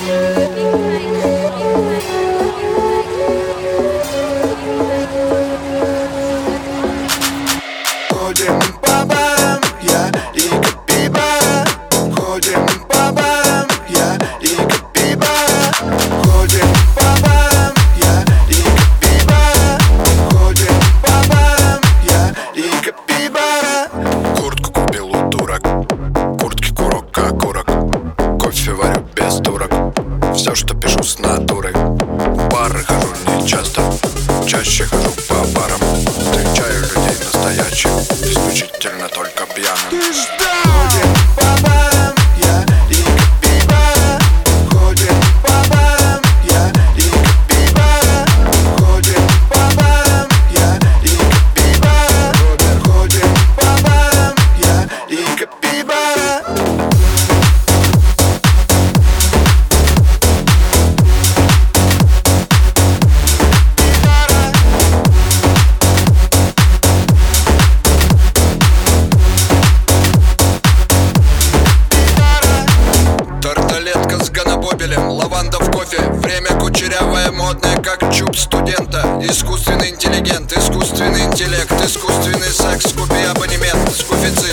Ходим по барам, я и капибара. Ходим по барам, я и капибара. Ходим по барам, я и капибара. Ходим по барам, я и капибара. Куртку купил у турок, куртки курок как урок. Кофе варю без турок, все, что пишу с натурой. В бары хожу не часто, чаще хожу по барам. Встречаю людей настоящих, исключительно только пьяным. Ходим по барам, я и капибара. Ходим по барам, я и капибара. Ходим по барам, я и капибара. Ходим по барам, я и капибара. Тарталетка с ганабобелем, лаванда в кофе. Время кучерявое, модное, как чуб студента. Искусственный интеллигент, искусственный интеллект, искусственный секс. Купи абонемент с коэффициентом